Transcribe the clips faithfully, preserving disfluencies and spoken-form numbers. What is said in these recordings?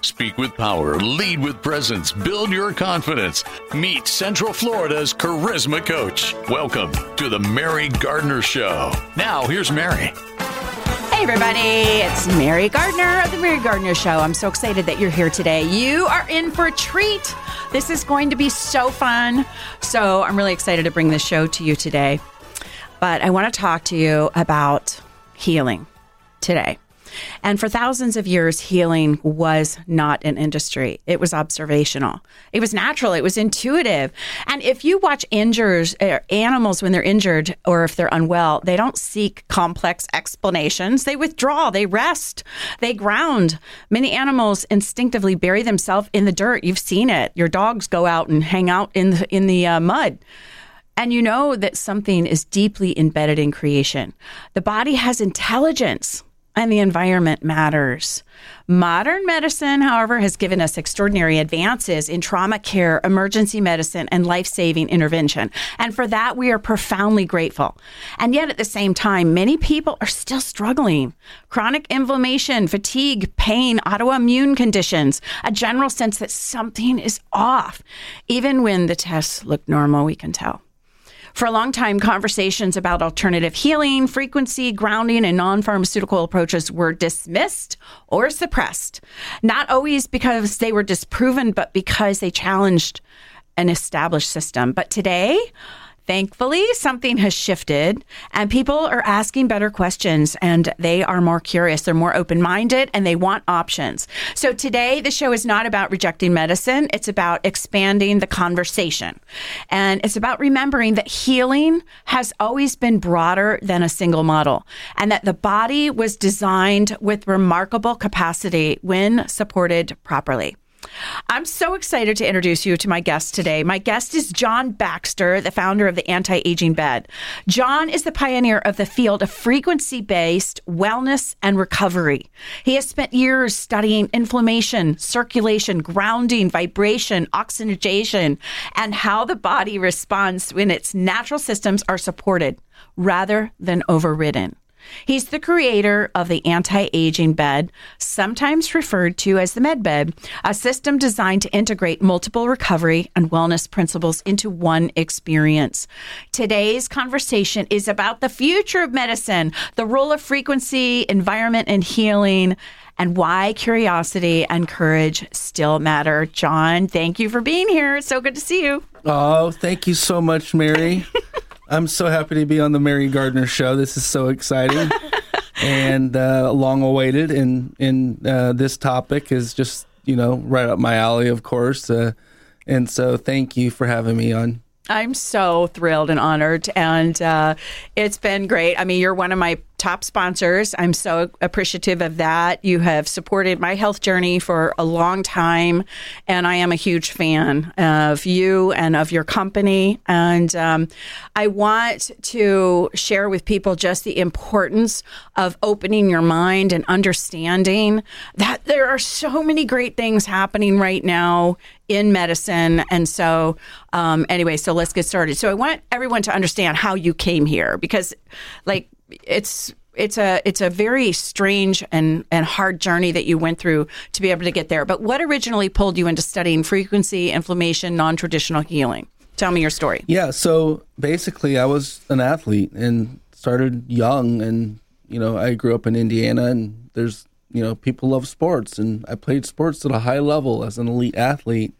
Speak with power, lead with presence, build your confidence. Meet Central Florida's charisma coach. Welcome to the Mary Gardner Show. Now, here's Mary. Hey, everybody. It's Mary Gardner of the Mary Gardner Show. I'm so excited that you're here today. You are in for a treat. This is going to be so fun. So I'm really excited to bring this show to you today. But I want to talk to you about healing today. And for thousands of years, healing was not an industry. It was observational. It was natural. It was intuitive. And if you watch injures, uh, animals when they're injured or if they're unwell, they don't seek complex explanations. They withdraw. They rest. They ground. Many animals instinctively bury themselves in the dirt. You've seen it. Your dogs go out and hang out in the, in the uh, mud. And you know that something is deeply embedded in creation. The body has intelligence. And the environment matters. Modern medicine, however, has given us extraordinary advances in trauma care, emergency medicine, and life-saving intervention. And for that, we are profoundly grateful. And yet, at the same time, many people are still struggling. Chronic inflammation, fatigue, pain, autoimmune conditions, a general sense that something is off. Even when the tests look normal, we can tell. For a long time, conversations about alternative healing, frequency, grounding, and non-pharmaceutical approaches were dismissed or suppressed. Not always because they were disproven, but because they challenged an established system. But today, thankfully, something has shifted and people are asking better questions and they are more curious. They're more open-minded and they want options. So today, the show is not about rejecting medicine. It's about expanding the conversation. And it's about remembering that healing has always been broader than a single model and that the body was designed with remarkable capacity when supported properly. I'm so excited to introduce you to my guest today. My guest is John Baxter, the founder of the Anti-Aging Bed. John is the pioneer of the field of frequency-based wellness and recovery. He has spent years studying inflammation, circulation, grounding, vibration, oxygenation, and how the body responds when its natural systems are supported rather than overridden. He's the creator of the Anti-Aging Bed, sometimes referred to as the MedBed, a system designed to integrate multiple recovery and wellness principles into one experience. Today's conversation is about the future of medicine, the role of frequency, environment, and healing, and why curiosity and courage still matter. John, thank you for being here. It's so good to see you. Oh, thank you so much, Mary. I'm so happy to be on the Mary Gardner Show. This is so exciting and uh, long awaited. And, and uh, this topic is just, you know, right up my alley, of course. Uh, and so thank you for having me on. I'm so thrilled and honored. And uh, it's been great. I mean, you're one of my top sponsors. I'm so appreciative of that. You have supported my health journey for a long time, and I am a huge fan of you and of your company. And um, I want to share with people just the importance of opening your mind and understanding that there are so many great things happening right now in medicine. And so um, anyway, so let's get started. So I want everyone to understand how you came here, because like, it's it's a it's a very strange and, and hard journey that you went through to be able to get there. But what originally pulled you into studying frequency, inflammation, non-traditional healing? Tell me your story. Yeah, so basically I was an athlete and started young, and you know, I grew up in Indiana, and there's, you know, people love sports, and I played sports at a high level as an elite athlete.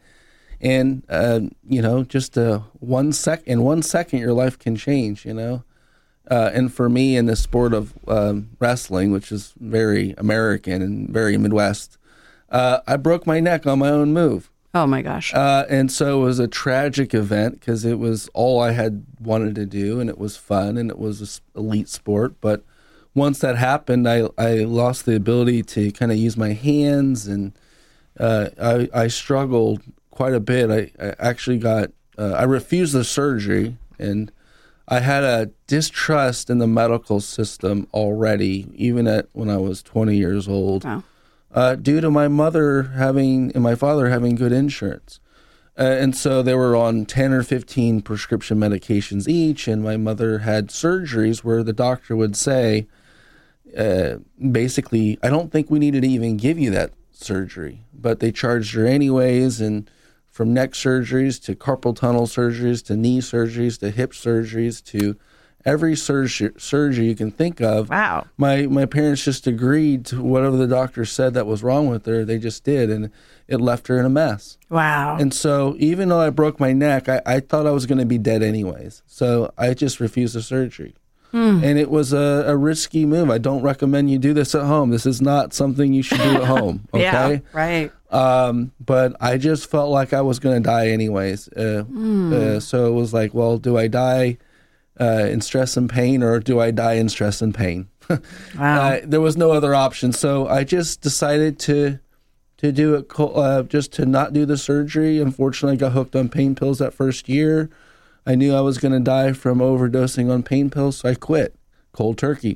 And uh, you know, just uh, one sec in one second your life can change, you know. Uh, and for me, in the sport of um, wrestling, which is very American and very Midwest, uh, I broke my neck on my own move. Oh, my gosh. Uh, and so it was a tragic event because it was all I had wanted to do, and it was fun, and it was an elite sport. But once that happened, I, I lost the ability to kind of use my hands, and uh, I, I struggled quite a bit. I, I actually got, uh, I refused the surgery, and I had a distrust in the medical system already, even at when I was twenty years old, wow. uh, due to my mother having and my father having good insurance. Uh, and so they were on ten or fifteen prescription medications each, and my mother had surgeries where the doctor would say, uh, basically, I don't think we needed to even give you that surgery, but they charged her anyways. And from neck surgeries to carpal tunnel surgeries to knee surgeries to hip surgeries to every surgery surgery you can think of. Wow. My my parents just agreed to whatever the doctor said that was wrong with her. They just did, and it left her in a mess. Wow. And so even though I broke my neck, I, I thought I was going to be dead anyways. So I just refused the surgery. Mm. And it was a, a risky move. I don't recommend you do this at home. This is not something you should do at home. Okay. Yeah, right. Um, but I just felt like I was going to die anyways. Uh, mm. uh, so it was like, well, do I die uh, in stress and pain, or do I die in stress and pain? Wow. Uh, there was no other option. So I just decided to to do it, uh, just to not do the surgery. Unfortunately, I got hooked on pain pills that first year. I knew I was going to die from overdosing on pain pills, so I quit cold turkey.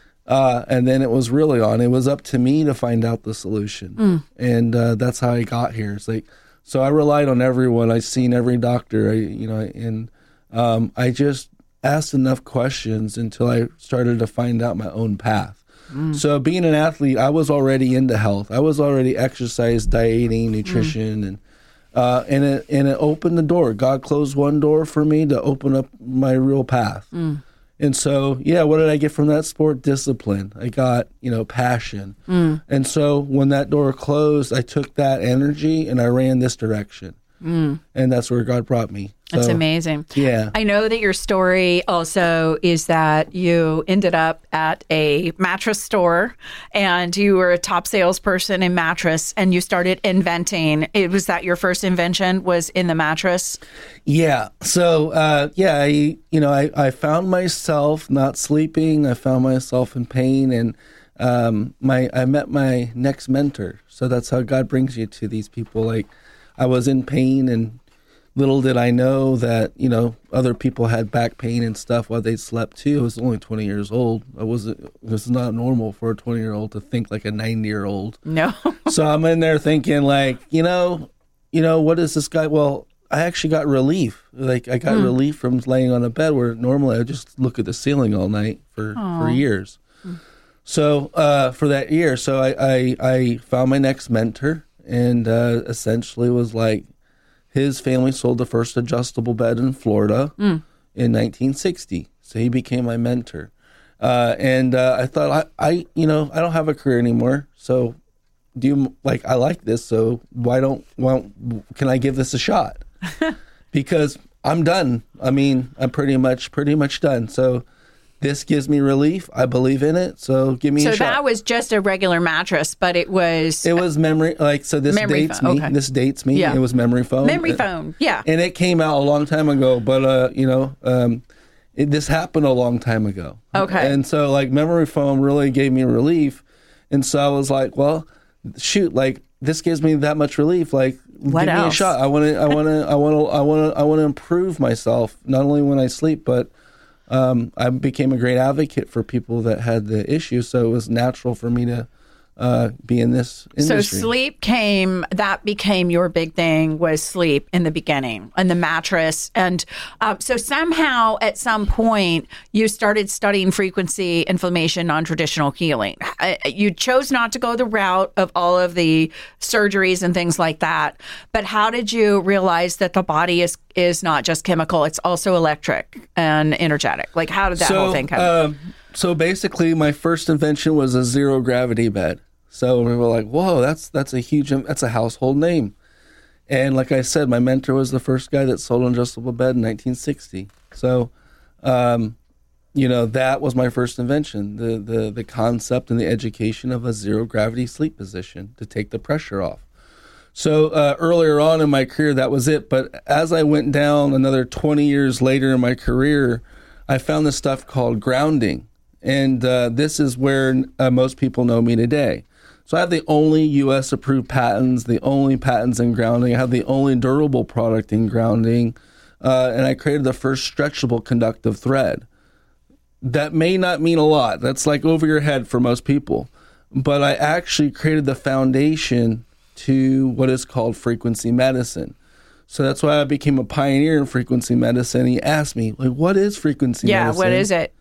Uh, and then it was really on. It was up to me to find out the solution. Mm. And uh, that's how I got here. It's like, so I relied on everyone. I seen every doctor, I, you know, and um, I just asked enough questions until I started to find out my own path. Mm. So being an athlete, I was already into health. I was already exercise, dieting, nutrition, mm. and Uh, and it and it opened the door. God closed one door for me to open up my real path. Mm. And so, yeah, what did I get from that sport? Discipline. I got, you know, passion. Mm. And so when that door closed, I took that energy and I ran this direction. Mm. And that's where God brought me. So, that's amazing. Yeah. I know that your story also is that you ended up at a mattress store and you were a top salesperson in mattress and you started inventing. It was that your first invention was in the mattress? Yeah. So, uh, yeah, I, you know, I, I found myself not sleeping. I found myself in pain, and um, my I met my next mentor. So that's how God brings you to these people. Like, I was in pain, and little did I know that, you know, other people had back pain and stuff while they slept too. I was only twenty years old. I wasn't, it was not normal for a twenty year old to think like a ninety year old. No. So I'm in there thinking like, you know, you know, what is this guy? Well, I actually got relief. Like I got mm. relief from laying on a bed where normally I just look at the ceiling all night for, for years. Mm. So uh, for that year, so I, I, I found my next mentor, and uh, essentially was like, his family sold the first adjustable bed in Florida mm. in nineteen sixty. So he became my mentor. Uh, and uh, I thought, I, I, you know, I don't have a career anymore. So do you, like, I like this. So why don't, why don't can I give this a shot? Because I'm done. I mean, I'm pretty much, pretty much done. So this gives me relief. I believe in it. So give me so a shot. So that was just a regular mattress, but it was... It was memory, like, so this memory dates phone. me. Okay. This dates me. Yeah. It was memory foam. Memory phone, yeah. And it came out a long time ago, but, uh, you know, um, it, this happened a long time ago. Okay. And so, like, memory foam really gave me relief. And so I was like, well, shoot, like, this gives me that much relief. Like, what give else? me a shot. I want to, I want to, I want to, I want to, I want to improve myself, not only when I sleep, but Um, I became a great advocate for people that had the issue, so it was natural for me to uh, be in this industry. So sleep came, that became your big thing, was sleep in the beginning, and the mattress. And uh, so somehow at some point you started studying frequency, inflammation, non-traditional healing. Uh, you chose not to go the route of all of the surgeries and things like that. But how did you realize that the body is is not just chemical, it's also electric and energetic? Like, how did that so, whole thing come? Uh, so basically, my first invention was a zero gravity bed. So we were like, whoa, that's that's a huge, that's a household name. And like I said, my mentor was the first guy that sold an adjustable bed in nineteen sixty. So, um, you know, that was my first invention, the, the, the concept and the education of a zero gravity sleep position to take the pressure off. So uh, earlier on in my career, that was it. But as I went down another twenty years later in my career, I found this stuff called grounding. And uh, this is where uh, most people know me today. So I have the only U S approved patents, the only patents in grounding. I have the only durable product in grounding. Uh, and I created the first stretchable conductive thread. That may not mean a lot. That's like over your head for most people. But I actually created the foundation to what is called frequency medicine. So that's why I became a pioneer in frequency medicine. He asked me, like, what is frequency yeah, medicine? what is it?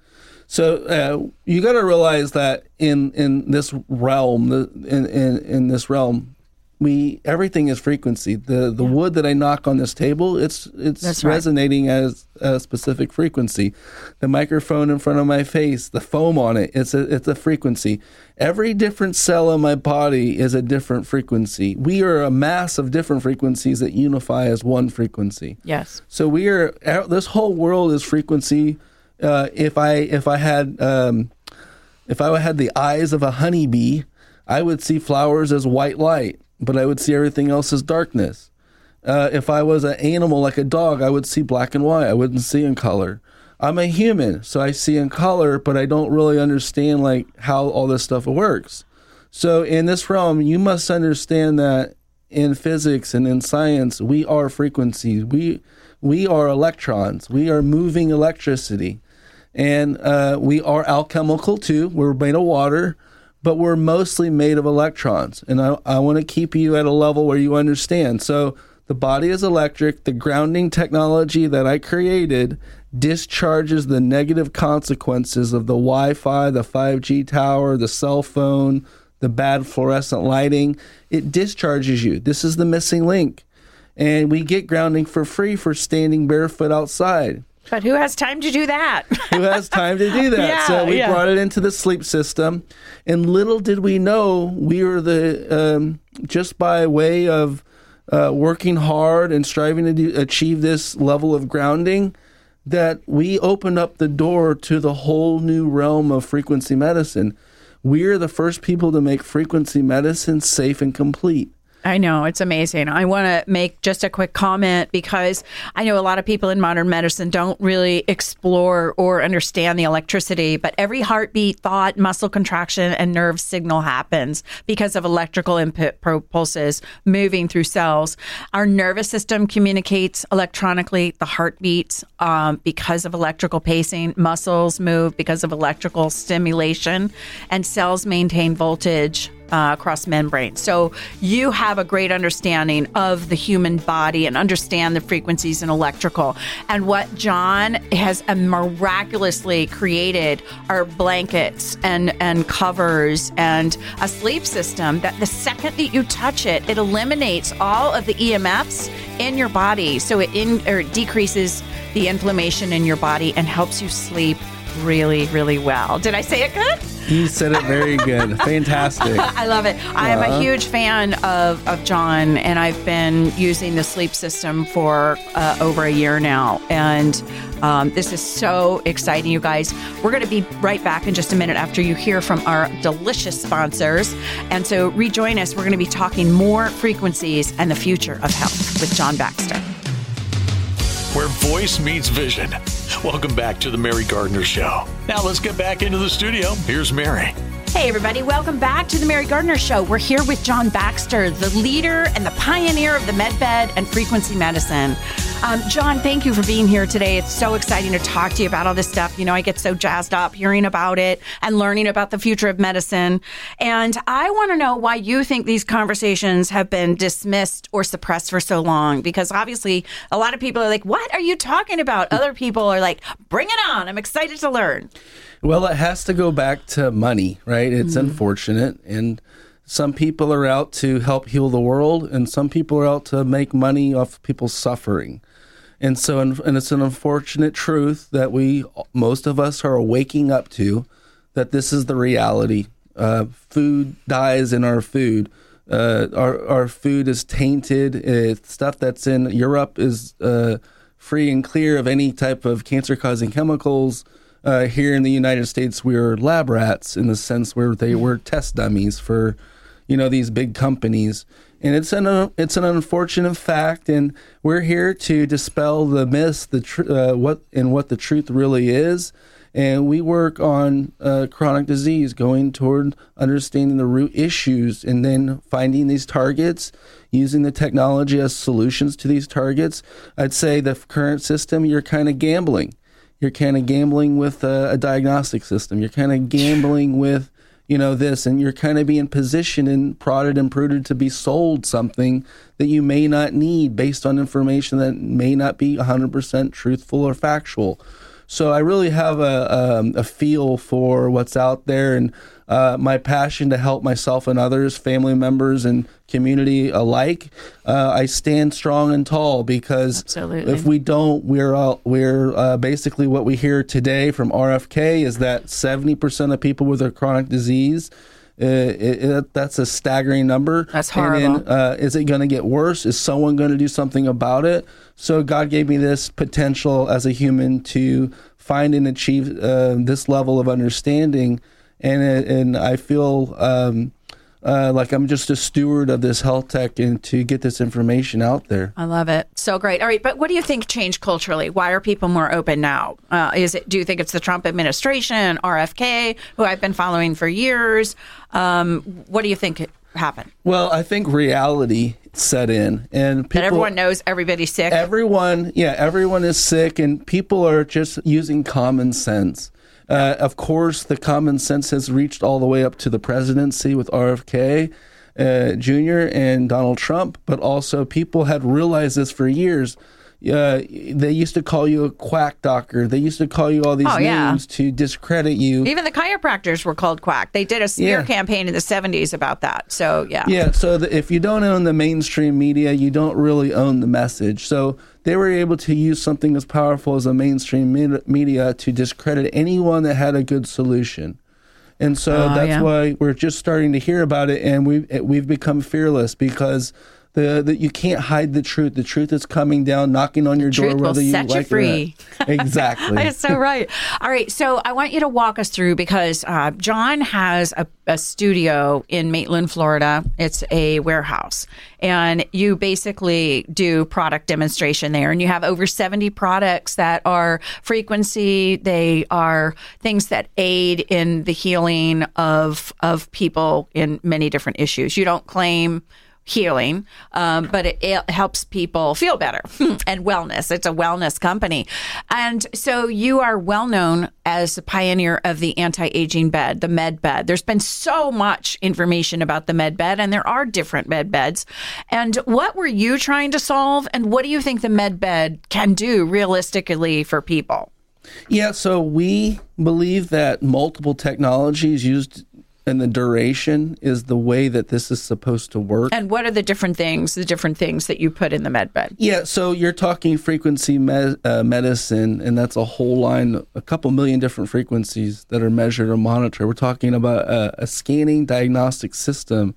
So uh, you got to realize that in in this realm, the, in, in in this realm, we everything is frequency. The the yeah. wood that I knock on this table, it's it's That's resonating right. as a specific frequency. The microphone in front of my face, the foam on it, it's a it's a frequency. Every different cell in my body is a different frequency. We are a mass of different frequencies that unify as one frequency. Yes. So we are. This whole world is frequency. Uh, if I if I had um, if I had the eyes of a honeybee, I would see flowers as white light, but I would see everything else as darkness. Uh, if I was an animal like a dog, I would see black and white. I wouldn't see in color. I'm a human, so I see in color, but I don't really understand like how all this stuff works. So in this realm, you must understand that in physics and in science, we are frequencies. We we are electrons. We are moving electricity. And uh, we are alchemical too. We're made of water, but we're mostly made of electrons. And I, I want to keep you at a level where you understand. So the body is electric. The grounding technology that I created discharges the negative consequences of the Wi-Fi, the five G tower, the cell phone, the bad fluorescent lighting. It discharges you. This is the missing link. And we get grounding for free for standing barefoot outside. But who has time to do that? Who has time to do that? Yeah, so we yeah. brought it into the sleep system. And little did we know we were the, um, just by way of uh, working hard and striving to do, achieve this level of grounding, that we opened up the door to the whole new realm of frequency medicine. We're the first people to make frequency medicine safe and complete. I know. It's amazing. I want to make just a quick comment because I know a lot of people in modern medicine don't really explore or understand the electricity, but every heartbeat, thought, muscle contraction, and nerve signal happens because of electrical input pulses moving through cells. Our nervous system communicates electronically, the heartbeats um, because of electrical pacing, muscles move because of electrical stimulation, and cells maintain voltage Uh, across membranes. So you have a great understanding of the human body and understand the frequencies in electrical. And what John has miraculously created are blankets and, and covers and a sleep system that the second that you touch it, it eliminates all of the E M Fs in your body. So it, in, or it decreases the inflammation in your body and helps you sleep really, really well. Did I say it good? You said it very good. Fantastic. I love it. I am a huge fan of, of John, and I've been using the sleep system for uh, over a year now. And um, this is so exciting, you guys. We're going to be right back in just a minute after you hear from our delicious sponsors. And so rejoin us. We're going to be talking more frequencies and the future of health with John Baxter. Where voice meets vision. Welcome back to the Mary Gardner Show. Now let's get back into the studio. Here's Mary. Hey, everybody. Welcome back to the Mary Gardner Show. We're here with John Baxter, the leader and the pioneer of the MedBed and frequency medicine. Um, John, thank you for being here today. It's so exciting to talk to you about all this stuff. You know, I get so jazzed up hearing about it and learning about the future of medicine. And I want to know why you think these conversations have been dismissed or suppressed for so long. Because obviously, a lot of people are like, what are you talking about? Other people are like, bring it on. I'm excited to learn. Well, it has to go back to money, right? It's mm-hmm. unfortunate. And some people are out to help heal the world, and some people are out to make money off people's suffering. And so, and it's an unfortunate truth that we, most of us are waking up to, that this is the reality. Uh, food dies in our food. Uh, our, our food is tainted. It's stuff that's in Europe is uh, free and clear of any type of cancer-causing chemicals. Uh, here in the United States, we're lab rats in the sense where they were test dummies for, you know, these big companies. And it's an uh, it's an unfortunate fact, and we're here to dispel the myths, the tr- uh, what and what the truth really is. And we work on uh, chronic disease, going toward understanding the root issues, and then finding these targets, using the technology as solutions to these targets. I'd say the current system, you're kind of gambling. You're kind of gambling with a, a diagnostic system. You're kind of gambling with, you know, this, and you're kind of being positioned and prodded and pruded to be sold something that you may not need based on information that may not be one hundred percent truthful or factual. So I really have a, um, a feel for what's out there, and uh, my passion to help myself and others, family members and community alike. Uh, I stand strong and tall because Absolutely. if we don't, we're all, we're uh, basically what we hear today from R F K is that seventy percent of people with a chronic disease. Uh, it, it, that's a staggering number. That's horrible. And then, uh, is it going to get worse? Is someone going to do something about it? So God gave me this potential as a human to find and achieve uh, this level of understanding, and and I feel um, uh, like I'm just a steward of this health tech and to get this information out there. I love it. So great. All right, but what do you think changed culturally? Why are people more open now? Uh, is it? Do you think it's the Trump administration, R F K, who I've been following for years? Um, what do you think happened? Well, I think reality set in, and people, that everyone knows everybody's sick. Everyone, yeah, everyone is sick, and people are just using common sense. Uh, of course, the common sense has reached all the way up to the presidency with R F K uh, Junior and Donald Trump, but also people had realized this for years. Uh, they used to call you a quack doctor. They used to call you all these oh, yeah. names to discredit you. Even the chiropractors were called quack. They did a smear yeah. campaign in the seventies about that. So, yeah. Yeah, so the, if you don't own the mainstream media, you don't really own the message. So they were able to use something as powerful as a mainstream me- media to discredit anyone that had a good solution. And so uh, that's yeah. why we're just starting to hear about it, and we've, we've become fearless because The, the, you can't hide the truth. The truth is coming down, knocking on your Truth door, will whether you set you like free. it or not. Exactly. That's so right. All right. So I want you to walk us through because uh, John has a, a studio in Maitland, Florida. It's a warehouse. And you basically do product demonstration there. And you have over seventy products that are frequency. They are things that aid in the healing of of people in many different issues. You don't claim healing, um, but it, it helps people feel better and wellness. It's a wellness company. And so you are well known as a pioneer of the anti-aging bed, the med bed. There's been so much information about the med bed, and there are different med beds. And what were you trying to solve? And what do you think the med bed can do realistically for people? Yeah, so we believe that multiple technologies used and the duration is the way that this is supposed to work. And what are the different things, the different things that you put in the med bed? Yeah, so you're talking frequency me- uh, medicine, and that's a whole line, a couple million different frequencies that are measured or monitored. We're talking about a, a scanning diagnostic system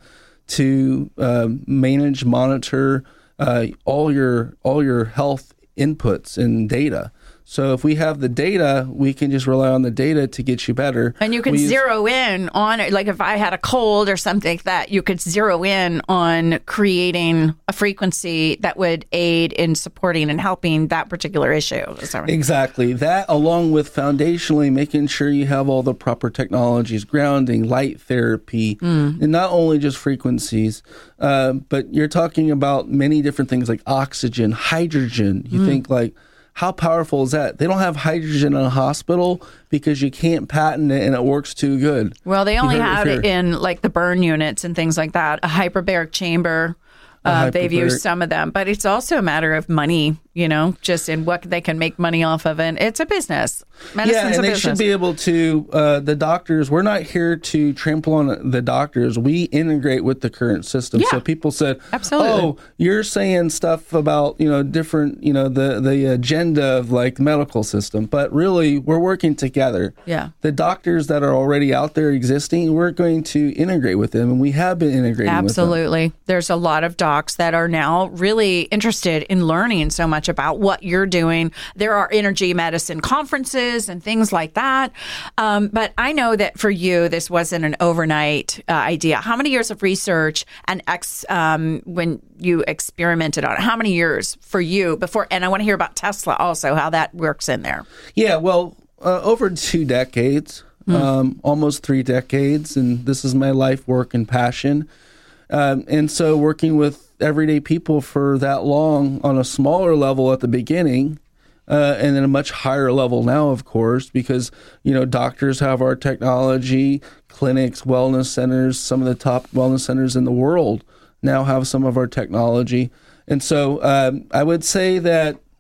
to uh, manage, monitor uh, all your all your health inputs and data. So if we have the data, we can just rely on the data to get you better. And you can we zero use- in on it. Like if I had a cold or something like that, you could zero in on creating a frequency that would aid in supporting and helping that particular issue. So- Exactly. That, along with foundationally making sure you have all the proper technologies, grounding, light therapy, mm. and not only just frequencies, uh, but you're talking about many different things like oxygen, hydrogen. You mm. think like, how powerful is that? They don't have hydrogen in a hospital because you can't patent it and it works too good. Well, they only have it in like the burn units and things like that. A hyperbaric chamber. Uh, they've used some of them, but it's also a matter of money, you know, just in what they can make money off of. And it's a business. Medicine's yeah, and a they business. should be able to, uh, the doctors, we're not here to trample on the doctors. We integrate with the current system. Yeah, so people said, absolutely. oh, you're saying stuff about, you know, different, you know, the, the agenda of like the medical system. But really, we're working together. Yeah. The doctors that are already out there existing, we're going to integrate with them. And we have been integrating absolutely. with them. There's a lot of doctors that are now really interested in learning so much about what you're doing. There are energy medicine conferences and things like that. Um, but I know that for you, this wasn't an overnight uh, idea. How many years of research and ex um, when you experimented on it? How many years for you before? And I want to hear about Tesla also, how that works in there. Yeah, well, uh, over two decades, mm. um, almost three decades. And this is my life, work, and passion. Um, and so working with everyday people for that long on a smaller level at the beginning, uh, and then a much higher level now, of course, because, you know, doctors have our technology, clinics, wellness centers, some of the top wellness centers in the world now have some of our technology. And so um, I would say that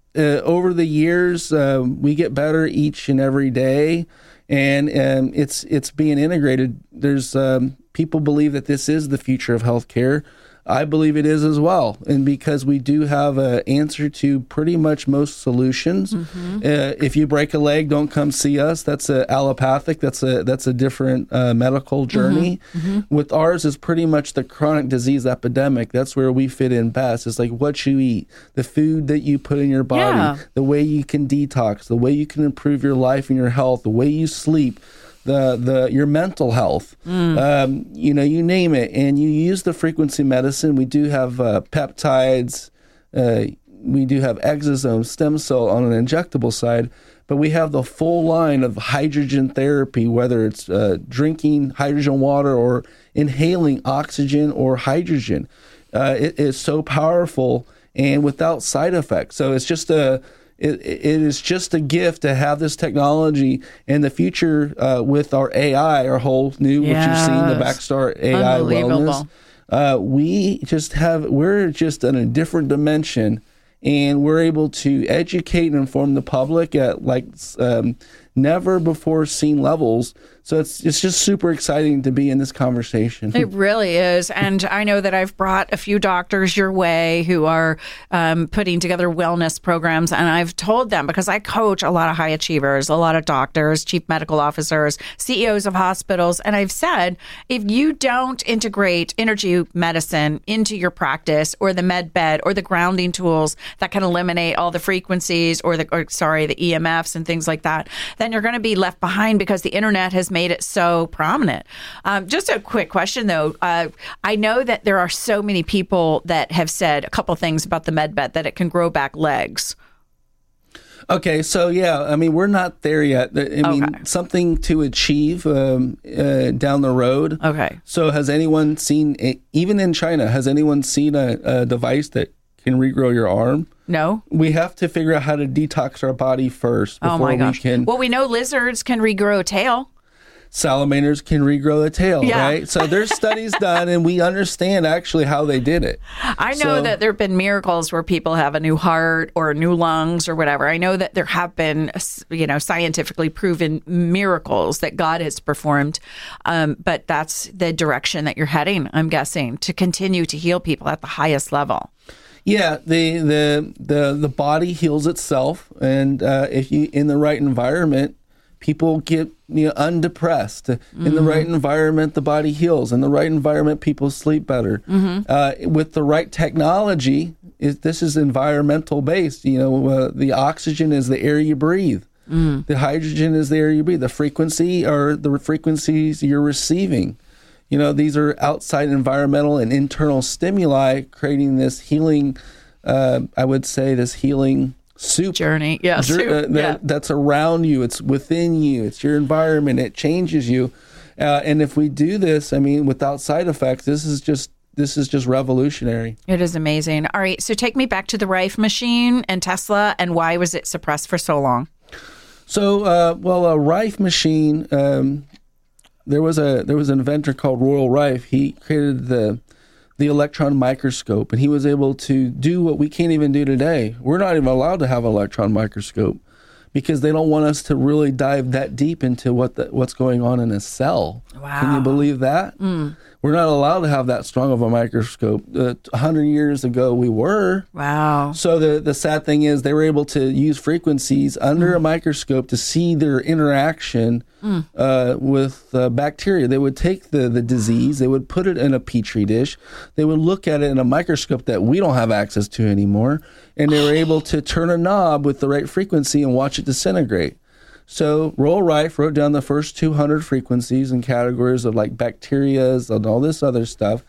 uh, over the years, uh, we get better each and every day, and um, it's it's being integrated. There's um, people believe that this is the future of healthcare. I believe it is as well, and because we do have an answer to pretty much most solutions. Mm-hmm. Uh, if you break a leg, don't come see us. That's a allopathic. That's a that's a different uh, medical journey. Mm-hmm. Mm-hmm. With ours is pretty much the chronic disease epidemic. That's where we fit in best. It's like what you eat, the food that you put in your body, yeah. the way you can detox, the way you can improve your life and your health, the way you sleep. The the your mental health, mm. um, you know, you name it, and you use the frequency medicine. We do have uh, peptides, uh, we do have exosomes, stem cell on an injectable side, but we have the full line of hydrogen therapy, whether it's uh, drinking hydrogen water or inhaling oxygen or hydrogen. Uh, it is so powerful and without side effects. So it's just a It, it is just a gift to have this technology in the future uh, with our A I, our whole new, yes. what you've seen, the Backstar A I Wellness. Uh, we just have, we're just in a different dimension, and we're able to educate and inform the public at like um, never before seen levels. So it's it's just super exciting to be in this conversation. It really is. And I know that I've brought a few doctors your way who are um, putting together wellness programs. And I've told them, because I coach a lot of high achievers, a lot of doctors, chief medical officers, C E Os of hospitals. And I've said, if you don't integrate energy medicine into your practice, or the med bed, or the grounding tools that can eliminate all the frequencies or the, or, sorry, the E M Fs and things like that, then you're going to be left behind, because the internet has made it so prominent. Um, just a quick question, though. Uh, I know that there are so many people that have said a couple things about the med bed, that it can grow back legs. Okay, so yeah, I mean, we're not there yet. I mean, okay. something to achieve um, uh, down the road. Okay. So has anyone seen, even in China, has anyone seen a, a device that can regrow your arm? No. We have to figure out how to detox our body first before oh my gosh. we can. Well, we know lizards can regrow a tail. Salamanders can regrow a tail, yeah. right? So there's studies done, and we understand actually how they did it. I know so, that there have been miracles where people have a new heart or new lungs or whatever. I know that there have been, you know, scientifically proven miracles that God has performed. Um, but that's the direction that you're heading, I'm guessing, to continue to heal people at the highest level. Yeah, the the the the body heals itself, and uh, if you in the right environment, people get you know undepressed. Mm-hmm. In the right environment, the body heals. In the right environment, people sleep better. Mm-hmm. Uh, with the right technology, it, this is environmental based. You know, uh, the oxygen is the air you breathe. Mm. The hydrogen is the air you breathe. The frequency are the frequencies you're receiving. You know, these are outside environmental and internal stimuli creating this healing, uh, I would say this healing soup. Journey, yeah, Jour- soup. Uh, that, yeah. That's around you. It's within you. It's your environment. It changes you. Uh, and if we do this, I mean, without side effects, this is just this is just revolutionary. It is amazing. All right, so take me back to the Rife machine and Tesla, and why was it suppressed for so long? So, uh, well, a Rife machine... Um, There was a there was an inventor called Royal Rife. He created the the electron microscope, and he was able to do what we can't even do today. We're not even allowed to have an electron microscope because they don't want us to really dive that deep into what the, what's going on in a cell. Wow. Can you believe that? Mm. We're not allowed to have that strong of a microscope. Uh, one hundred years ago, we were. Wow. So the, the sad thing is they were able to use frequencies under mm. a microscope to see their interaction mm. uh, with uh, bacteria. They would take the, the disease, they would put it in a petri dish, they would look at it in a microscope that we don't have access to anymore, and they were able to turn a knob with the right frequency and watch it disintegrate. So Royal Rife wrote down the first two hundred frequencies and categories of like bacterias and all this other stuff.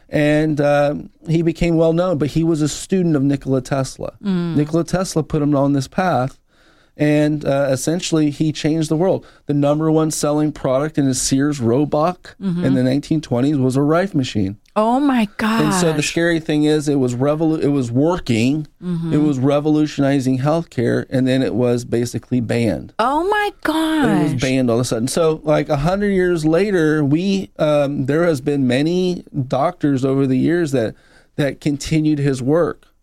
And uh, he became well known, but he was a student of Nikola Tesla. Mm. Nikola Tesla put him on this path. And uh, essentially, he changed the world. The number one selling product in a Sears Roebuck mm-hmm. in the nineteen twenties was a Rife machine. Oh my gosh! And so the scary thing is, it was revolu- It was working. Mm-hmm. It was revolutionizing healthcare, and then it was basically banned. Oh my gosh! It was banned all of a sudden. So, like a hundred years later, we um, there has been many doctors over the years that that continued his work.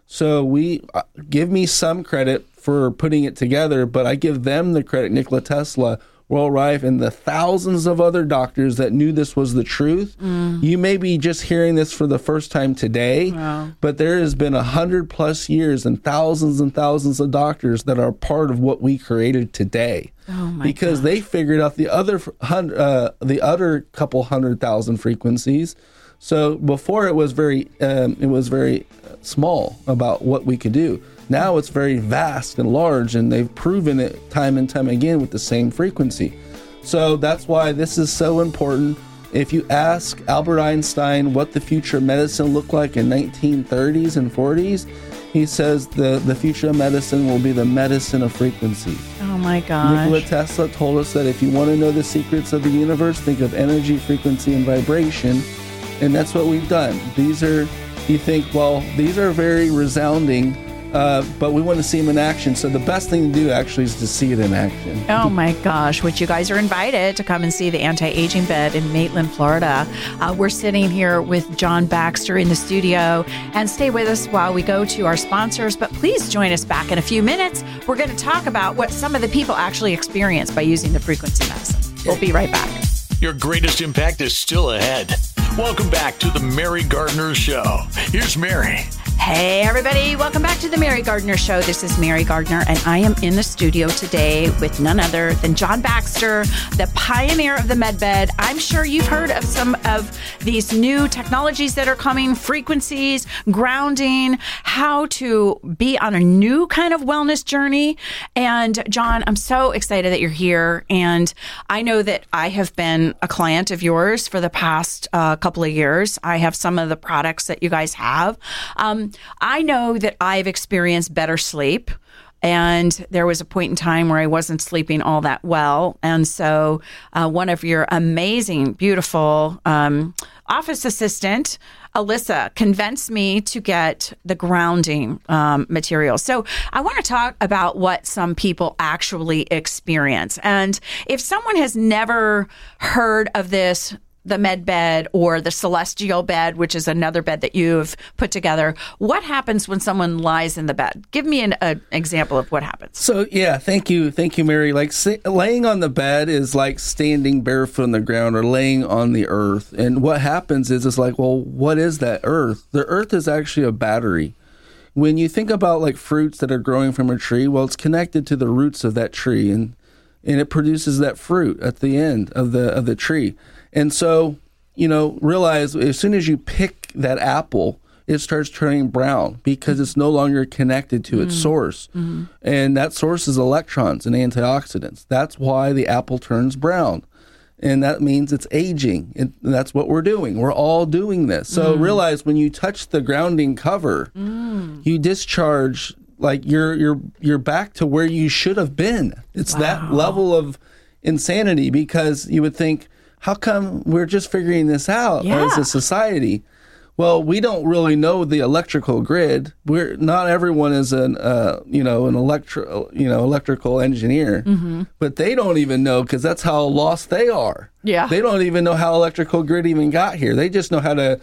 So we uh, give me some credit for putting it together, but I give them the credit, Nikola Tesla, Will Rife, and the thousands of other doctors that knew this was the truth. Mm. You may be just hearing this for the first time today, wow. but there has been a hundred plus years and thousands and thousands of doctors that are part of what we created today. Oh my because gosh. They figured out the other uh, the other couple hundred thousand frequencies. So before it was very um, it was very small about what we could do. Now it's very vast and large, and they've proven it time and time again with the same frequency. So that's why this is so important. If you ask Albert Einstein what the future of medicine looked like in nineteen thirties and forties, he says the, the future of medicine will be the medicine of frequency. Oh my gosh. Nikola Tesla told us that if you want to know the secrets of the universe, think of energy, frequency, and vibration. And that's what we've done. These are, you think, well, these are very resounding, Uh, but we want to see them in action. So the best thing to do actually is to see it in action. Oh my gosh, which you guys are invited to come and see the anti-aging bed in Maitland, Florida. Uh, we're sitting here with John Baxter in the studio, and stay with us while we go to our sponsors. But please join us back in a few minutes. We're going to talk about what some of the people actually experience by using the frequency medicine. We'll be right back. Your greatest impact is still ahead. Welcome back to the Mary Gardner Show. Here's Mary. Hey, everybody. Welcome back to the Mary Gardner Show. This is Mary Gardner, and I am in the studio today with none other than John Baxter, the pioneer of the MedBed. I'm sure you've heard of some of these new technologies that are coming, frequencies, grounding, how to be on a new kind of wellness journey. And John, I'm so excited that you're here. And I know that I have been a client of yours for the past uh, couple of years. I have some of the products that you guys have. Um, I know that I've experienced better sleep, and there was a point in time where I wasn't sleeping all that well. And so uh, one of your amazing, beautiful um, office assistant, Alyssa, convinced me to get the grounding um, material. So I want to talk about what some people actually experience. And if someone has never heard of this, the med bed or the celestial bed, which is another bed that you've put together, what happens when someone lies in the bed? Give me an a, example of what happens. So, yeah, thank you. Thank you, Mary. Like say, laying on the bed is like standing barefoot on the ground or laying on the earth. And what happens is it's like, well, what is that earth? The earth is actually a battery. When you think about like fruits that are growing from a tree, well, it's connected to the roots of that tree, and and it produces that fruit at the end of the of the tree. And so, you know, realize as soon as you pick that apple, it starts turning brown because it's no longer connected to its mm. source. Mm-hmm. And that source is electrons and antioxidants. That's why the apple turns brown. And that means it's aging. And that's what we're doing. We're all doing this. So mm. realize when you touch the grounding cover, mm. you discharge, like you're you're you're back to where you should have been. It's wow. that level of insanity, because you would think, how come we're just figuring this out yeah. as a society? Well, we don't really know the electrical grid. We're not everyone is an uh, you know an electro you know electrical engineer, mm-hmm. but they don't even know, because that's how lost they are. Yeah, they don't even know how electrical grid even got here. They just know how to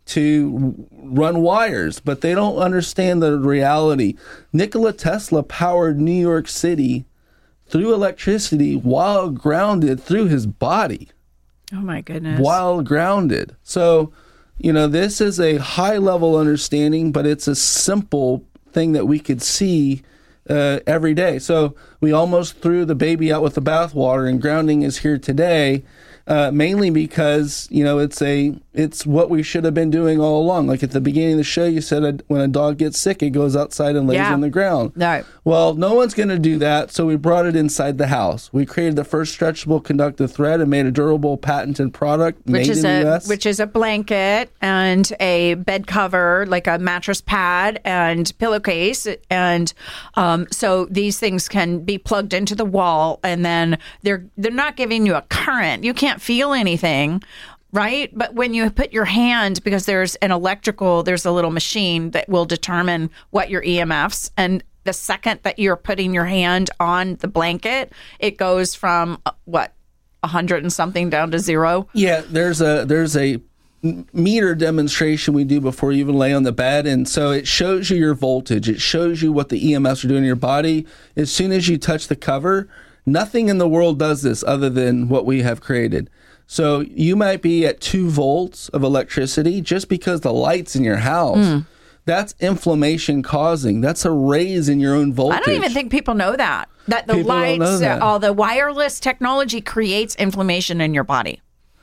to run wires, but they don't understand the reality. Nikola Tesla powered New York City through electricity while grounded through his body. Oh my goodness. While grounded. So, you know, this is a high level understanding, but it's a simple thing that we could see uh, every day. So we almost threw the baby out with the bathwater, and grounding is here today, uh, mainly because, you know, it's a it's what we should have been doing all along. Like at the beginning of the show, you said a, when a dog gets sick, it goes outside and lays yeah. on the ground. No. Well, no one's going to do that, so we brought it inside the house. We created the first stretchable conductive thread and made a durable patented product which made is in a, the U S. Which is a blanket and a bed cover, like a mattress pad and pillowcase. And um, so these things can be plugged into the wall, and then they're they're not giving you a current. You can't feel anything. Right? But when you put your hand, because there's an electrical, there's a little machine that will determine what your E M Fs, and the second that you're putting your hand on the blanket, it goes from uh, what, a hundred and something down to zero? Yeah, there's a there's a meter demonstration we do before you even lay on the bed. And so it shows you your voltage. It shows you what the E M Fs are doing in your body. As soon as you touch the cover, nothing in the world does this other than what we have created. So you might be at two volts of electricity just because the light's in your house. Mm. That's inflammation causing. That's a raise in your own voltage. I don't even think people know that. That the people lights, don't know that. Uh, all the wireless technology creates inflammation in your body.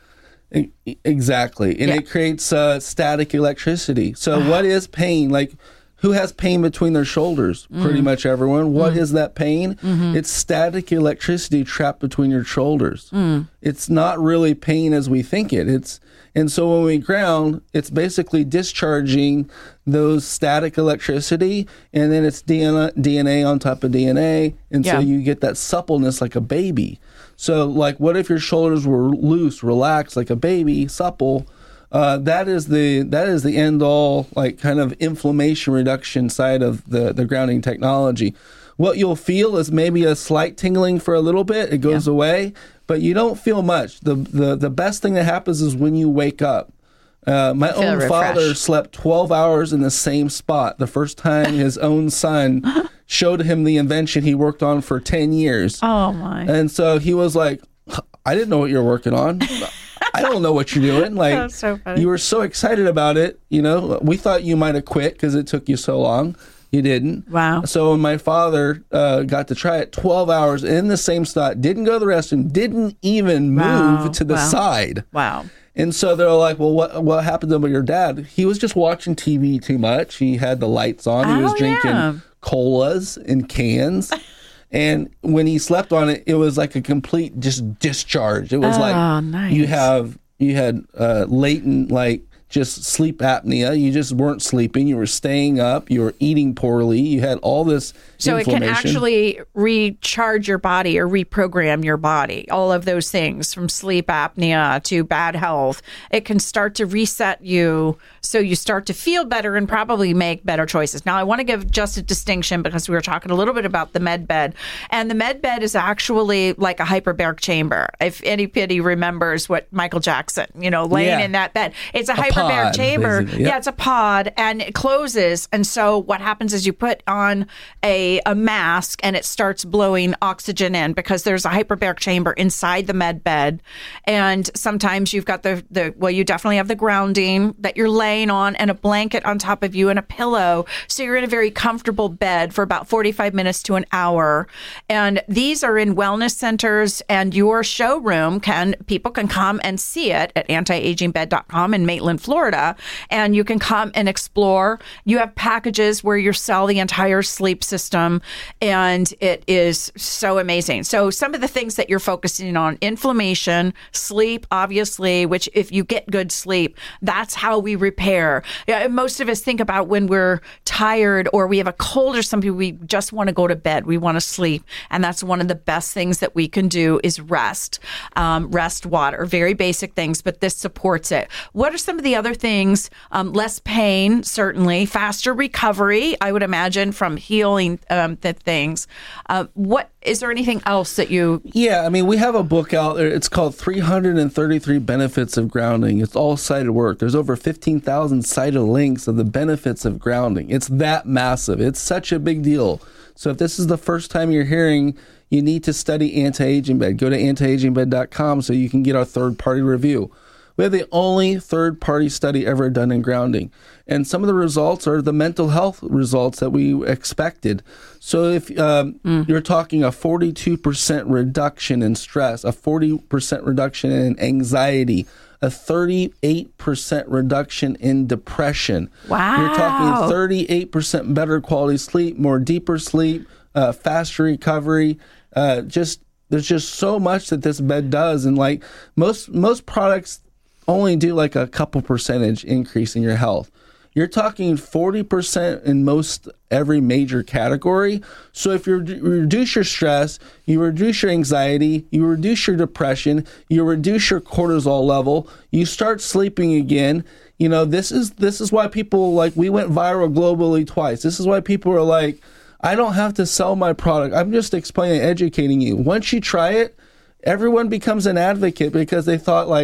Exactly. And yeah. it creates uh, static electricity. So uh. what is pain? Like, who has pain between their shoulders? Mm. Pretty much everyone. What mm. is that pain? Mm-hmm. It's static electricity trapped between your shoulders. Mm. It's not really pain as we think it. It's and so when we ground, it's basically discharging those static electricity, and then it's D N A, D N A on top of D N A, and yeah. so you get that suppleness like a baby. So, like, what if your shoulders were loose, relaxed like a baby, supple? Uh, that is the that is the end all, like, kind of inflammation reduction side of the, the grounding technology. What you'll feel is maybe a slight tingling for a little bit. It goes yeah. away, but you don't feel much. The, the the best thing that happens is when you wake up. Uh, my own refreshed. father slept twelve hours in the same spot the first time his own son showed him the invention he worked on for ten years. Oh, my. And so he was like, I didn't know what you were working on. I don't know what you're doing. Like, that's so funny. You were so excited about it. You know, we thought you might have quit because it took you so long. You didn't. Wow. So when my father uh, got to try it twelve hours in the same spot, didn't go to the restroom, didn't even wow. move to the wow. side. Wow. And so they're like, well, what what happened to your dad? He was just watching T V too much. He had the lights on. He oh, was drinking yeah. colas in cans. And when he slept on it, it was like a complete just discharge. It was oh, like nice. you have you had uh, latent, like, just sleep apnea. You just weren't sleeping. You were staying up. You were eating poorly. You had all this So it can actually recharge your body or reprogram your body. All of those things, from sleep apnea to bad health. It can start to reset you so you start to feel better and probably make better choices. Now, I want to give just a distinction because we were talking a little bit about the med bed. And the med bed is actually like a hyperbaric chamber. If anybody remembers what Michael Jackson, you know, laying yeah. in that bed. It's a, a hyperbaric pod, chamber. yep. Yeah, it's a pod, and it closes. And so what happens is you put on a a mask and it starts blowing oxygen in because there's a hyperbaric chamber inside the med bed. And sometimes you've got the, the well, you definitely have the grounding that you're laying on and a blanket on top of you and a pillow. So you're in a very comfortable bed for about forty-five minutes to an hour. And these are in wellness centers, and your showroom can, people can come and see it at anti aging bed dot com in Maitland, Florida. And you can come and explore. You have packages where you sell the entire sleep system, and it is so amazing. So some of the things that you're focusing on: inflammation, sleep, obviously, which if you get good sleep, that's how we repair. Yeah, most of us think about when we're tired or we have a cold or something, we just want to go to bed. We want to sleep. And that's one of the best things that we can do is rest. Um, rest, water, very basic things, but this supports it. What are some of the other things? Um, less pain, certainly. Faster recovery, I would imagine, from healing um, the things. Uh, what is there anything else that you... Yeah, I mean, we have a book out there. It's called three hundred thirty-three Benefits of Grounding. It's all cited work. There's over fifteen thousand cited links of the benefits of grounding. It's that massive. It's such a big deal. So if this is the first time you're hearing, you need to study Anti-Aging Bed. Go to anti aging bed dot com so you can get our third-party review. We have the only third-party study ever done in grounding. And some of the results are the mental health results that we expected. So if um, mm. you're talking a forty-two percent reduction in stress, a forty percent reduction in anxiety, a thirty-eight percent reduction in depression. Wow. You're talking thirty-eight percent better quality sleep, more deeper sleep, uh, faster recovery, uh, just there's just so much that this bed does. And like most most products only do like a couple percentage increase in your health. You're talking forty percent in most every major category. So if you reduce your stress, you reduce your anxiety, you reduce your depression, you reduce your cortisol level, you start sleeping again. You know, this is this is why people, like, we went viral globally twice. This is why people are like, I don't have to sell my product. I'm just explaining, educating you. Once you try it, everyone becomes an advocate because they thought, like,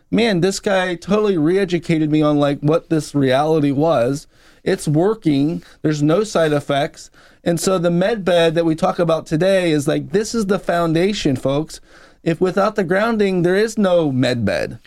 man, this guy totally re-educated me on like what this reality was. It's working. There's no side effects. And so the med bed that we talk about today is like, this is the foundation, folks. If without the grounding, there is no med bed.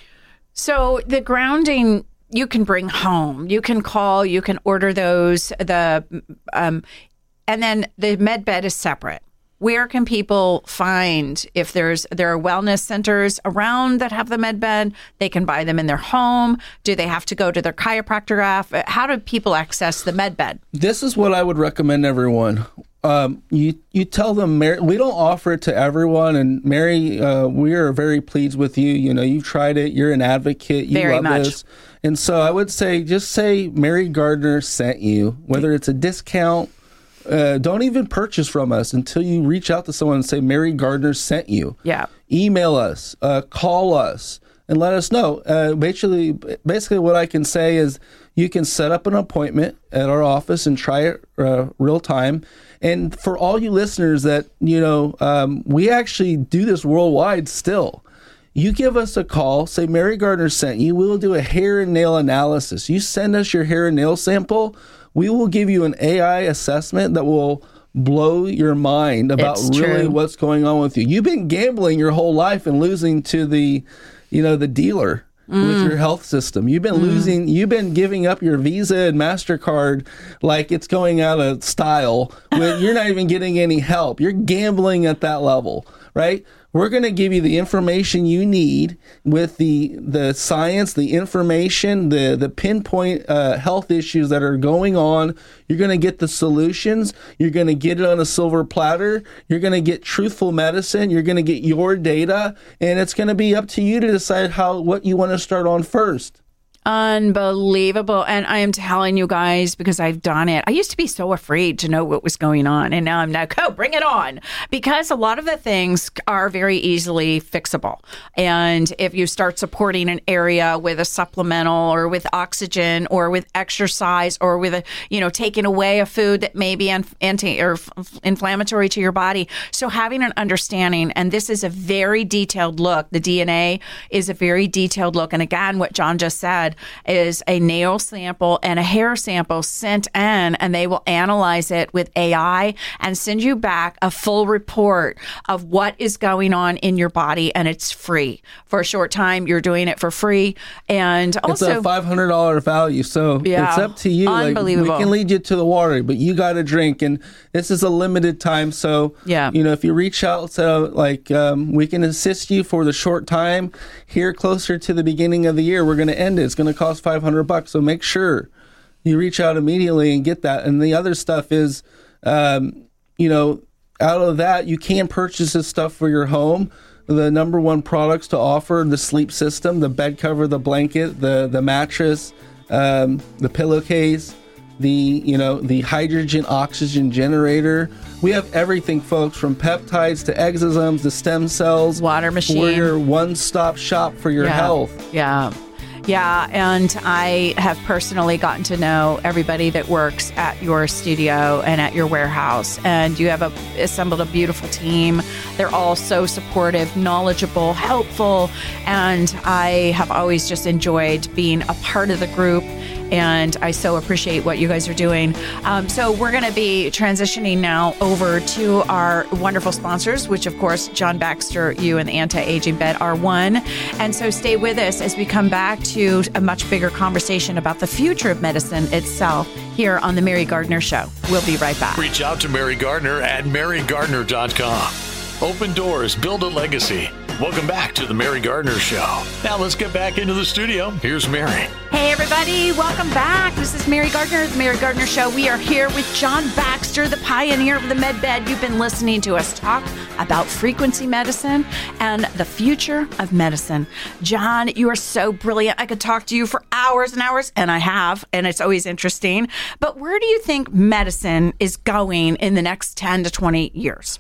So the grounding you can bring home. You can call, you can order those. The um, and then the med bed is separate. Where can people find, if there's there are wellness centers around that have the med bed, they can buy them in their home? Do they have to go to their chiropractor? How do people access the med bed? This is what I would recommend everyone. Um, you you tell them, Mary, we don't offer it to everyone. And Mary, uh, we are very pleased with you. You know, you've tried it. You're an advocate. You very love much. this. And so I would say, just say Mary Gardner sent you, whether it's a discount. Uh, don't even purchase from us until you reach out to someone and say, Mary Gardner sent you. Yeah. Email us, uh, call us, and let us know. Uh, basically, basically what I can say is you can set up an appointment at our office and try it uh, real time. And for all you listeners that, you know, um, we actually do this worldwide still. You give us a call, say Mary Gardner sent you. We will do a hair and nail analysis. You send us your hair and nail sample. We will give you an A I assessment that will blow your mind about It's really true. what's going on with you. You've been gambling your whole life and losing to the, you know, the dealer Mm. with your health system. You've been losing, you've been giving up your Visa and MasterCard like it's going out of style when you're not even getting any help. You're gambling at that level, right? We're going to give you the information you need with the the science, the information, the the pinpoint uh, health issues that are going on. You're going to get the solutions. You're going to get it on a silver platter. You're going to get truthful medicine. You're going to get your data, and it's going to be up to you to decide how what you want to start on first. Unbelievable. And I am telling you guys, because I've done it, I used to be so afraid to know what was going on. And now I'm like, oh, bring it on. Because a lot of the things are very easily fixable. And if you start supporting an area with a supplemental or with oxygen or with exercise or with a, you know, taking away a food that may be anti or inflammatory to your body. So having an understanding, and this is a very detailed look. The D N A is a very detailed look. And again, what John just said, is a nail sample and a hair sample sent in, and they will analyze it with A I and send you back a full report of what is going on in your body, and it's free. For a short time, you're doing it for free. And also, it's a five hundred dollars value, so Yeah, it's up to you. unbelievable. Like, we can lead you to the water, but you got to drink, and this is a limited time. So, Yeah. you know, if you reach out, so like um, we can assist you for the short time. Here, closer to the beginning of the year, we're going to end it. It's going to cost five hundred bucks. So make sure you reach out immediately and get that. And the other stuff is, um, you know, out of that, you can purchase this stuff for your home. The number one products to offer: the sleep system, the bed cover, the blanket, the the mattress, um, the pillowcase, the you know the hydrogen oxygen generator. We have everything, folks, from peptides to exosomes to stem cells. Water machine. We're your one-stop shop for your yeah, health. Yeah. Yeah, and I have personally gotten to know everybody that works at your studio and at your warehouse, and you have a, assembled a beautiful team. They're all so supportive, knowledgeable, helpful, and I have always just enjoyed being a part of the group, and I so appreciate what you guys are doing. Um, so we're going to be transitioning now over to our wonderful sponsors, which, of course, John Baxter, you and the Anti-Aging Bed are one. And so stay with us as we come back to a much bigger conversation about the future of medicine itself here on The Mary Gardner Show. We'll be right back. Reach out to Mary Gardner at mary gardner dot com. Open doors, build a legacy. Welcome back to The Mary Gardner Show. Now let's get back into the studio. Here's Mary. Hey, everybody. Welcome back. This is Mary Gardner, The Mary Gardner Show. We are here with John Baxter, the pioneer of the med bed. You've been listening to us talk about frequency medicine and the future of medicine. John, you are so brilliant. I could talk to you for hours and hours, and I have, and it's always interesting. But where do you think medicine is going in the next ten to twenty years?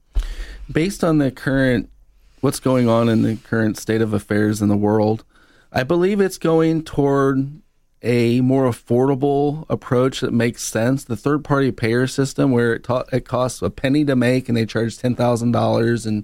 Based on the current, what's going on in the current state of affairs in the world, I believe it's going toward a more affordable approach that makes sense. The third-party payer system, where it, ta- it costs a penny to make and they charge ten thousand dollars, and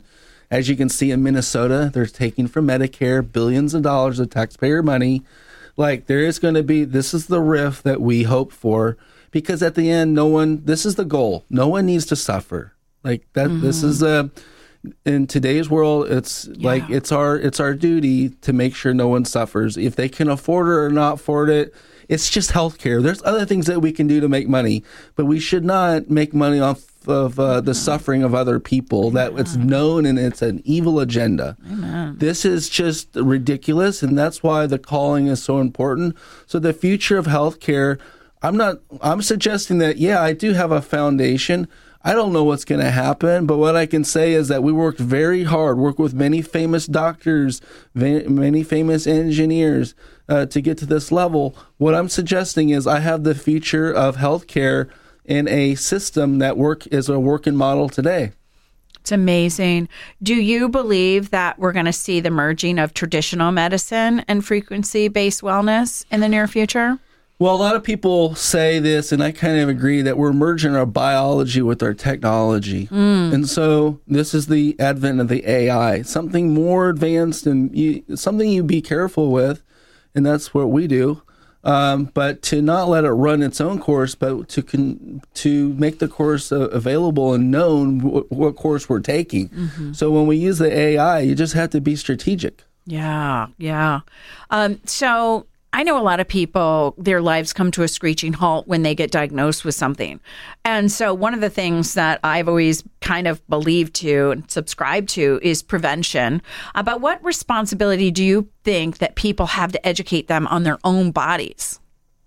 As you can see in Minnesota, they're taking from Medicare billions of dollars of taxpayer money. Like there is going to be, this is the rift that we hope for, because at the end, no one, this is the goal. No one needs to suffer. Like that, mm-hmm. this is a, in today's world, it's yeah. like, it's our, it's our duty to make sure no one suffers. If they can afford it or not afford it, it's just healthcare. There's other things that we can do to make money, but we should not make money off of uh, the suffering of other people. That it's known and it's an evil agenda. Amen. This is just ridiculous, and that's why the calling is so important. So the future of healthcare, I'm not, I'm suggesting that, yeah, I do have a foundation. I don't know what's going to happen, but what I can say is that we worked very hard, worked with many famous doctors, many famous engineers uh, to get to this level. What I'm suggesting is I have the future of healthcare in a system that work is a working model today. It's amazing. Do you believe that we're going to see the merging of traditional medicine and frequency-based wellness in the near future? Well, a lot of people say this, and I kind of agree, that we're merging our biology with our technology. Mm. And so this is the advent of the A I, something more advanced and you, something you be careful with, and that's what we do. Um, but to not let it run its own course, but to con- to make the course uh, available and known w- what course we're taking. Mm-hmm. So when we use the A I, you just have to be strategic. Yeah, yeah. Um, so I know a lot of people, their lives come to a screeching halt when they get diagnosed with something. And so one of the things that I've always kind of believed to and subscribed to is prevention. Uh, but what responsibility do you think that people have to educate them on their own bodies?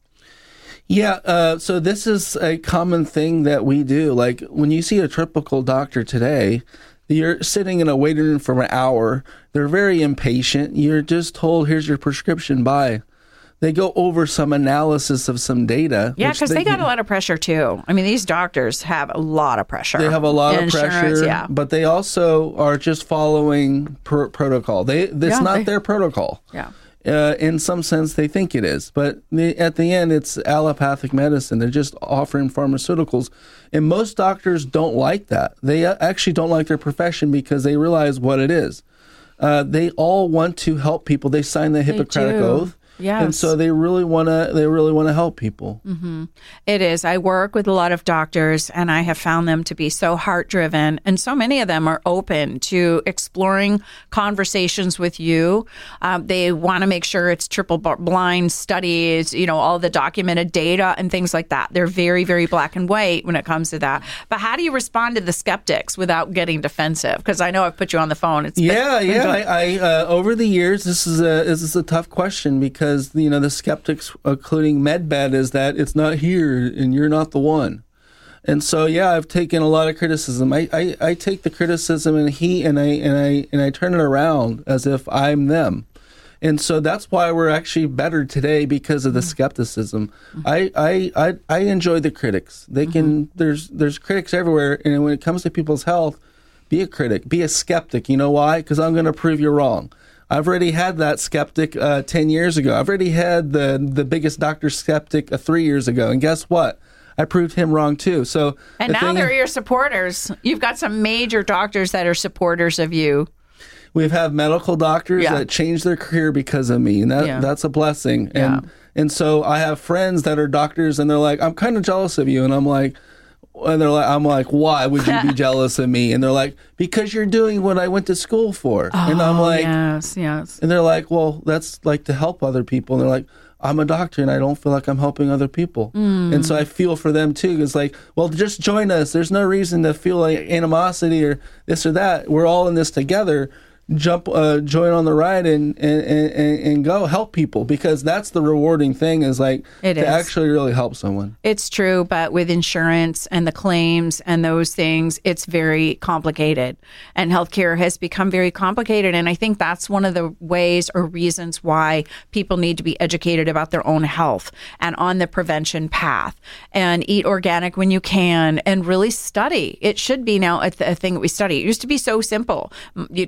Yeah, uh, so this is a common thing that we do. Like when you see a typical doctor today, you're sitting in a waiting room for an hour. They're very impatient. You're just told, here's your prescription, bye. They go over some analysis of some data. Yeah, because they, they got can, a lot of pressure, too. I mean, these doctors have a lot of pressure. They have a lot of Insurance, pressure, yeah. but they also are just following pr- protocol. They It's yeah, not they, their protocol. Yeah. Uh, in some sense, they think it is. But the, at the end, it's allopathic medicine. They're just offering pharmaceuticals. And most doctors don't like that. They actually don't like their profession because they realize what it is. Uh, they all want to help people. They sign the Hippocratic Oath. Yes. And so they really want to they really want to help people. Mm-hmm. It is. I work with a lot of doctors, and I have found them to be so heart-driven, and so many of them are open to exploring conversations with you. Um, they want to make sure it's triple-blind studies, you know, all the documented data and things like that. They're very, very black and white when it comes to that. But how do you respond to the skeptics without getting defensive? Because I know I've put you on the phone. It's yeah, been, yeah. I, I uh, over the years, this is a this is a tough question because. Because, you know, the skeptics, including MedBed, is that it's not here and you're not the one. And so, yeah, I've taken a lot of criticism. I, I, I take the criticism and he and I and I and I turn it around as if I'm them. And so that's why we're actually better today because of the skepticism. Mm-hmm. I, I, I I enjoy the critics. They can mm-hmm. there's there's critics everywhere, and when it comes to people's health, be a critic, be a skeptic. You know why? Because I'm going to prove you wrong. I've already had that skeptic uh, ten years ago. I've already had the the biggest doctor skeptic uh, three years ago. And guess what? I proved him wrong, too. So, And the now they're your supporters. You've got some major doctors that are supporters of you. We've had medical doctors yeah. that changed their career because of me. And that, yeah. that's a blessing. Yeah. And, and so I have friends that are doctors, and they're like, I'm kind of jealous of you. And I'm like... And they're like, I'm like, why would you be jealous of me? And they're like, because you're doing what I went to school for. Oh, and I'm like, yes, yes. And they're like, well, that's like to help other people. And they're like, I'm a doctor and I don't feel like I'm helping other people. Mm. And so I feel for them too. It's like, well, just join us. There's no reason to feel like animosity or this or that. We're all in this together. Jump, uh, join on the ride and, and, and, and go help people, because that's the rewarding thing is like it to is. actually really help someone. It's true, but with insurance and the claims and those things, it's very complicated. And healthcare has become very complicated. And I think that's one of the ways or reasons why people need to be educated about their own health and on the prevention path, and eat organic when you can and really study. It should be now a, th- a thing that we study. It used to be so simple. You'd come home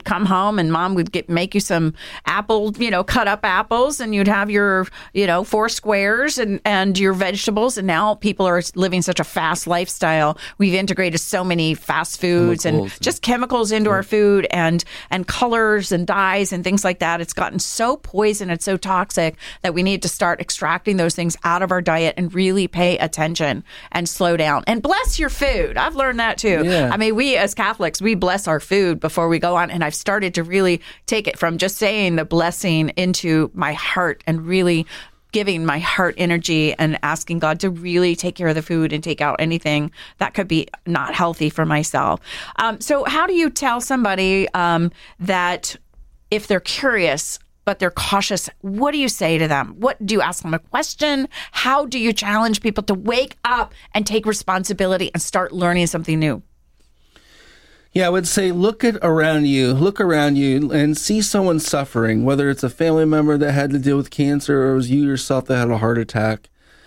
home and mom would get make you some apple, you know, cut up apples, and you'd have your, you know, four squares and, and your vegetables. And now people are living such a fast lifestyle. We've integrated so many fast foods chemicals. and just chemicals into yeah. our food and, and colors and dyes and things like that. It's gotten so poison and so toxic that we need to start extracting those things out of our diet and really pay attention and slow down and bless your food. I've learned that too. Yeah. I mean, we as Catholics, we bless our food before we go on. And I've started to really take it from just saying the blessing into my heart and really giving my heart energy and asking God to really take care of the food and take out anything that could be not healthy for myself. Um, so how do you tell somebody um, that if they're curious, but they're cautious, what do you say to them? What do you ask them a question? How do you challenge people to wake up and take responsibility and start learning something new? Yeah, I would say look at around you, look around you and see someone suffering, whether it's a family member that had to deal with cancer or it was you yourself that had a heart attack.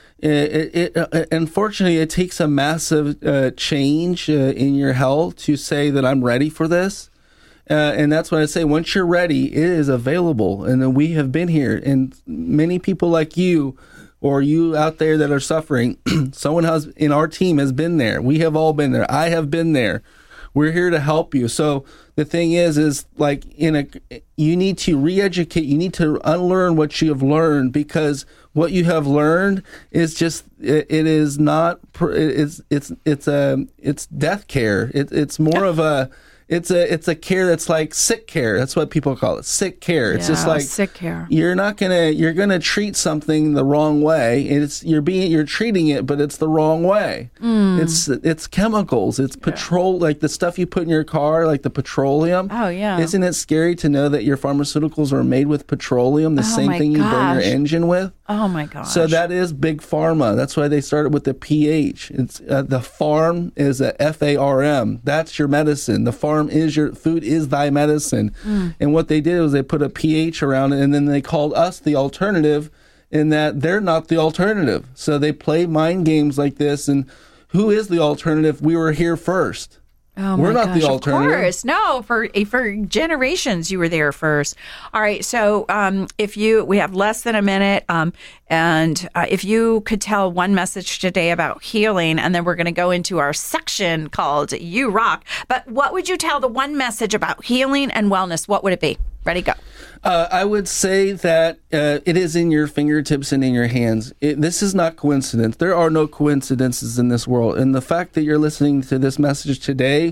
It, it, it unfortunately, it takes a massive uh, change uh, in your health to say that I'm ready for this. Uh, and that's what I say. Once you're ready, it is available. And then we have been here. And many people like you or you out there that are suffering, someone has in our team has been there. We have all been there. I have been there. We're here to help you. So the thing is, is like in a, you need to re-educate. You need to unlearn what you have learned, because what you have learned is just, it, it is not, it's, it's, it's a, it's death care. It, it's more of a, It's a it's a care that's like sick care. That's what people call it, sick care. It's yeah, just like sick care. You're not gonna you're gonna treat something the wrong way. It's you're being you're treating it, but it's the wrong way. Mm. It's it's chemicals. It's yeah. petrol, like the stuff you put in your car, like the petroleum. Oh yeah. Isn't it scary to know that your pharmaceuticals are made with petroleum, the oh, same thing gosh. you burn your engine with? Oh my gosh. So that is big pharma. That's why they started with the pH. It's uh, the farm is a F A R M. That's your medicine. The farm is your food is thy medicine. Mm. And what they did was they put a pH around it, and then they called us the alternative, in that they're not the alternative. So they play mind games like this. And who is the alternative? We were here first. Oh we're my not gosh, the alternative. Of course. No, for for generations you were there first. All right. So um, if you, we have less than a minute, um, and uh, if you could tell one message today about healing, and then we're going to go into our section called You Rock. But what would you tell the one message about healing and wellness? What would it be? Ready, go. Uh, I would say that uh, it is in your fingertips and in your hands. It, this is not coincidence. There are no coincidences in this world. And the fact that you're listening to this message today,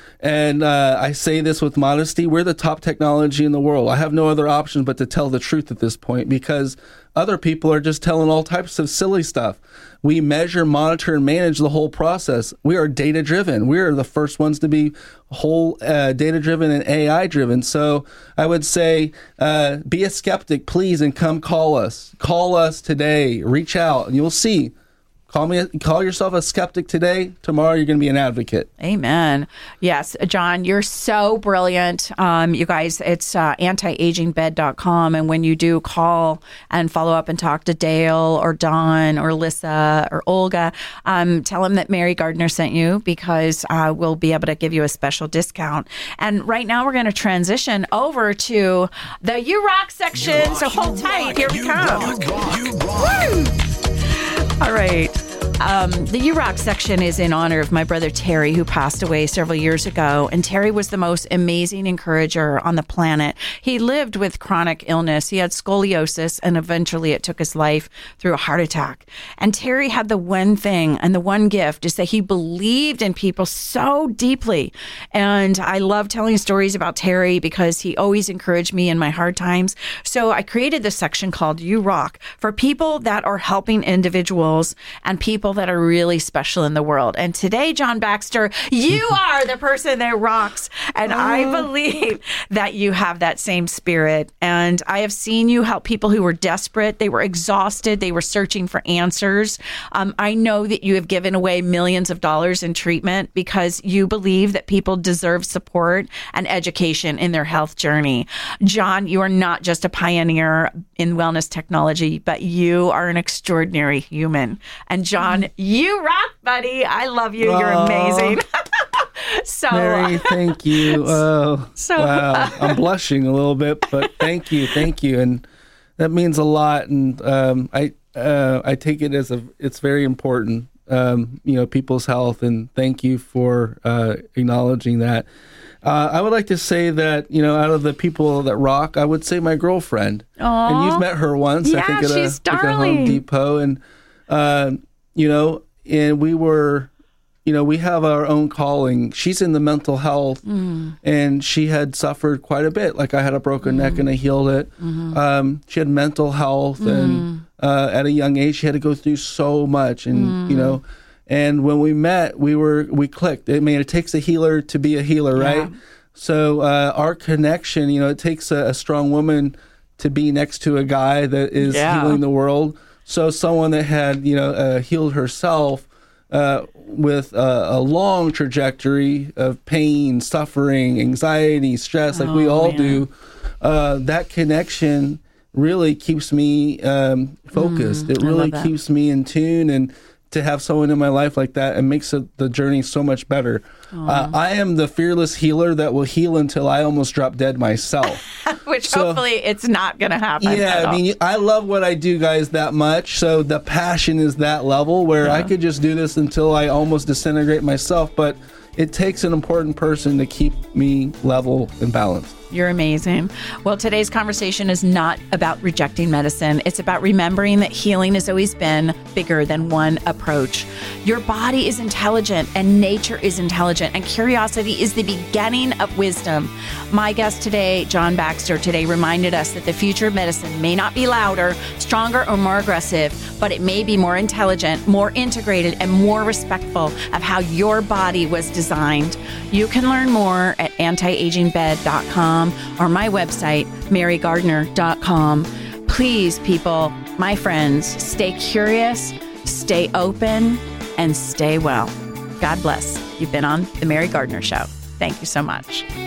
and uh, I say this with modesty, we're the top technology in the world. I have no other option but to tell the truth at this point, because other people are just telling all types of silly stuff. We measure, monitor, and manage the whole process. We are data-driven. We are the first ones to be whole uh, data-driven and A I-driven. So I would say uh, be a skeptic, please, and come call us. Call us today. Reach out, and you'll see. Call me. Call yourself a skeptic today. Tomorrow, you're going to be an advocate. Amen. Yes, John, you're so brilliant. Um, you guys, it's uh, anti aging bed dot com. And when you do call and follow up and talk to Dale or Don or Lissa or Olga, um, tell them that Mary Gardner sent you, because uh, we'll be able to give you a special discount. And right now, we're going to transition over to the You Rock section. Rock, so hold tight. Rock, Here we come. Rock, rock, rock. Woo! All right. Um, the You Rock section is in honor of my brother Terry, who passed away several years ago. And Terry was the most amazing encourager on the planet. He lived with chronic illness. He had scoliosis, and eventually it took his life through a heart attack. And Terry had the one thing and the one gift is that he believed in people so deeply. And I love telling stories about Terry because he always encouraged me in my hard times. So I created this section called You Rock for people that are helping individuals and people that are really special in the world. And today, John Baxter, you are the person that rocks. And I believe that you have that same spirit. And I have seen you help people who were desperate. They were exhausted. They were searching for answers. Um, I know that you have given away millions of dollars in treatment because you believe that people deserve support and education in their health journey. John, you are not just a pioneer in wellness technology, but you are an extraordinary human. And John, you rock, buddy. I love you. You're amazing. So, Mary, thank you. Oh, so wow. I'm blushing a little bit, but thank you, thank you, and that means a lot. And um, I uh, I take it as a it's very important. Um, you know, people's health, and thank you for uh, acknowledging that. Uh, I would like to say that, you know, out of the people that rock, I would say my girlfriend. Aww. And you've met her once, yeah, I think, at, she's a, like a darling. Home Depot. And, uh, you know, and we were, you know, we have our own calling. She's in the mental health, mm. and she had suffered quite a bit. Like I had a broken mm. neck and I healed it. Mm-hmm. Um, she had mental health, mm. and uh, at a young age, she had to go through so much. And, mm. you know, and when we met, we were we clicked. I mean, it takes a healer to be a healer, right? Yeah. So uh, our connection, you know, it takes a, a strong woman to be next to a guy that is yeah. healing the world. So someone that had, you know, uh, healed herself uh, with a, a long trajectory of pain, suffering, anxiety, stress, like oh, we all man. do, uh, that connection really keeps me um, focused. Mm, it really keeps me in tune, and to have someone in my life like that, it makes it, the journey so much better. Uh, I am the fearless healer that will heal until I almost drop dead myself. Which so, hopefully it's not going to happen. Yeah, I mean, I love what I do, guys, that much. So the passion is that level where yeah. I could just do this until I almost disintegrate myself. But it takes an important person to keep me level and balanced. You're amazing. Well, today's conversation is not about rejecting medicine. It's about remembering that healing has always been bigger than one approach. Your body is intelligent and nature is intelligent, and curiosity is the beginning of wisdom. My guest today, John Baxter, today reminded us that the future of medicine may not be louder, stronger, or more aggressive, but it may be more intelligent, more integrated, and more respectful of how your body was designed. You can learn more at anti aging bed dot com or my website, mary gardner dot com. Please, people, my friends, stay curious, stay open, and stay well. God bless. You've been on The Mary Gardner Show. Thank you so much.